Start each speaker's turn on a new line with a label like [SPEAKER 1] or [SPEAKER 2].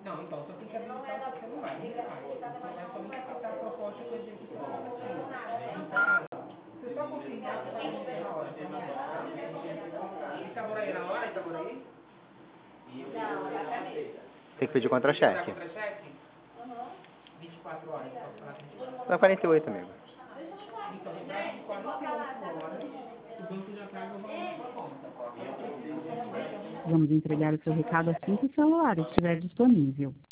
[SPEAKER 1] Não, então você tem que habilitar o seu celular. Não vai somente aceitar a proposta que eu dei aqui para você. Você só confirmar que vai acontecer na hora, tá? Itaboraí na hora, Itaboraí?
[SPEAKER 2] Tem que pedir contra-cheque.
[SPEAKER 1] Contra-cheque? 24 horas, posso falar 24 horas?
[SPEAKER 2] Não, 48, amigo.
[SPEAKER 1] Então, no prazo de 48 horas, o banco já paga o valor da sua conta.
[SPEAKER 3] Vamos entregar o seu recado assim que o celular estiver disponível.